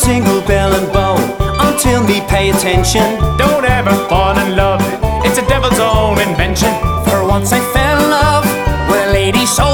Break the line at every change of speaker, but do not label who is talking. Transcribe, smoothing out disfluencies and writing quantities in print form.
jingle bell and bow until me pay attention.
Don't ever fall in love, it's a devil's own invention.
For once I fell in love with a lady so